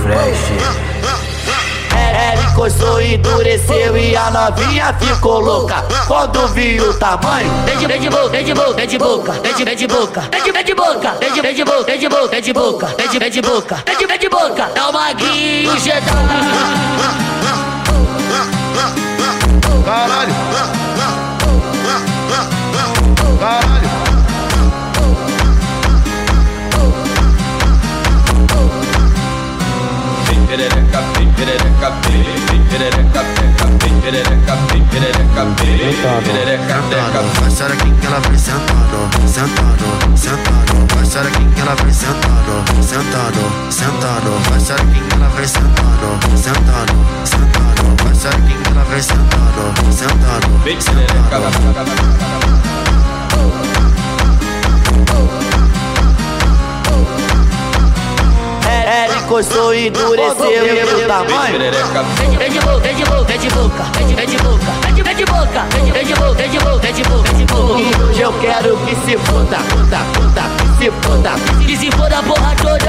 Fresh. Ela encostou e endureceu e a novinha ficou louca quando viu o tamanho. Vem de boca, vem de boca, vem de boca, vem de boca, vem de boca, vem de boca, vem de boca, vem de boca, vem de boca, vem de boca. É o Maguinho Jedi. Caralho. Caralho. Perereca, perereca, perereca, perereca, perereca, perereca. Vai xerequinha que ela vem sentando, sentando, sentando. Vai xerequinha que ela vem sentando, sentando, sentando. Vai xerequinha que ela vem sentando, sentando, sentando. Vai xerequinha que ela vem sentando, sentando. Vem perereca. Ela encostou e endureceu e viu o tamanho. Vem de boca, vem de boca, vem de boca, vem de boca, vem de boca, vem de boca, vem de boca, vem de boca, vem de boca. Hoje eu quero que se foda, foda, foda, que se foda, que se foda a porra toda.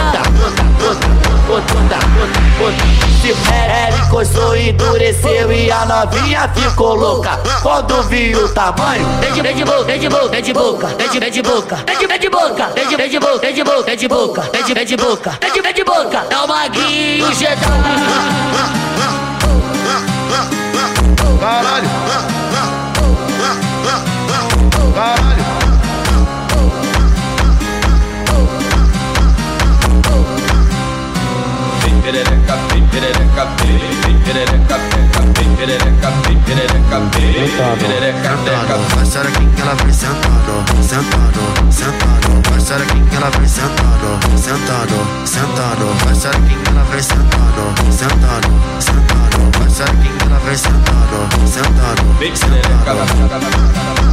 Ela encostou e endureceu e a novinha ficou louca quando viu o tamanho. Vem de boca, vem de boca, vem de boca, vem de boca, vem de boca, vem de boca, vem de boca, vem de boca, vem de boca, vem de boca. É o Maguinho Jedi. Caralho. Caralho. Perereca, perereca, perereca, perereca, perereca, perereca. Vai xerequinha que ela vem sentando, sentando, sentando. Vai xerequinha que ela vem sentando, sentando, sentando. Vai xerequinha que ela vem sentando, sentando, sentando. Vai xerequinha que ela vem sentando, sentando. Vem perereca.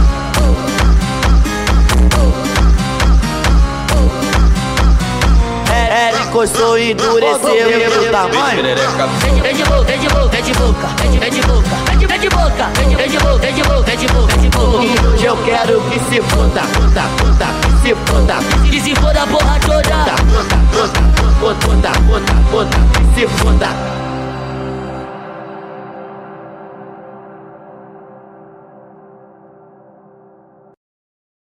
Ela encostou e endureceu e viu o tamanho. Vem de boca, vem de boca, vem de boca, vem de boca, vem de boca, vem de boca, vem de boca, vem de boca, vem de boca. Hoje eu quero que se foda, foda, foda, que se foda, que se foda a porra toda. Foda, foda, foda, foda, foda, que se foda.